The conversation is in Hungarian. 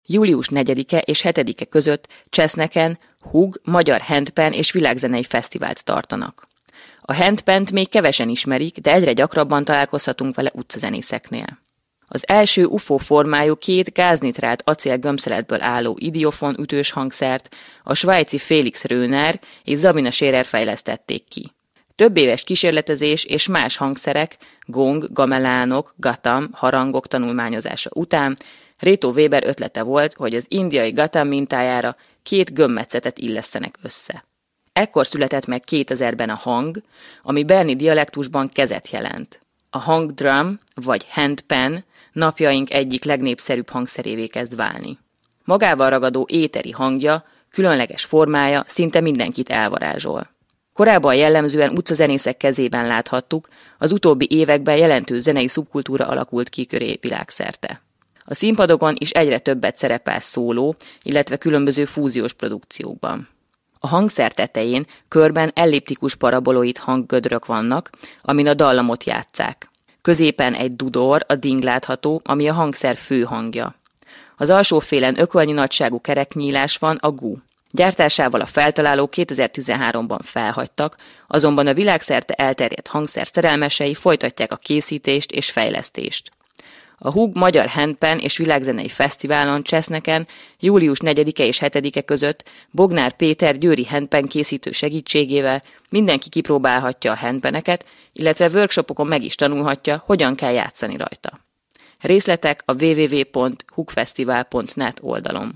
Július 4-e és 7-e között Cseszneken Hug magyar handpan és világzenei fesztivált tartanak. A handpant még kevesen ismerik, de egyre gyakrabban találkozhatunk vele utcazenészeknél. Az első UFO formájú 2 gáznitrált acél gömbszeletből álló idiofon ütős hangszert a svájci Felix Röner és Sabina Scherer fejlesztették ki. Több éves kísérletezés és más hangszerek, gong, gamelánok, gatam, harangok tanulmányozása után Reto Weber ötlete volt, hogy az indiai gatam mintájára 2 gömbmetszetet illesztenek össze. Ekkor született meg 2000-ben a hang, ami berni dialektusban kezet jelent. A hangdrum vagy handpan napjaink egyik legnépszerűbb hangszerévé kezd válni. Magával ragadó éteri hangja, különleges formája szinte mindenkit elvarázsol. Korábban jellemzően utcazenészek kezében láthattuk, az utóbbi években jelentős zenei szubkultúra alakult ki köré világszerte. A színpadokon is egyre többet szerepel szóló, illetve különböző fúziós produkciókban. A hangszer tetején körben elliptikus paraboloid hanggödrök vannak, amin a dallamot játsszák. Középen egy dudor, a ding látható, ami a hangszer fő hangja. Az alsófélen ökölnyi nagyságú kereknyílás van, a gu. Gyártásával a feltalálók 2013-ban felhagytak, azonban a világszerte elterjedt hangszer szerelmesei folytatják a készítést és fejlesztést. A Hug Magyar Handpan és Világzenei Fesztiválon Cseszneken július 4-e és 7-e között Bognár Péter győri handpan készítő segítségével mindenki kipróbálhatja a handpaneket, illetve workshopokon meg is tanulhatja, hogyan kell játszani rajta. Részletek a www.hugfestival.net oldalon.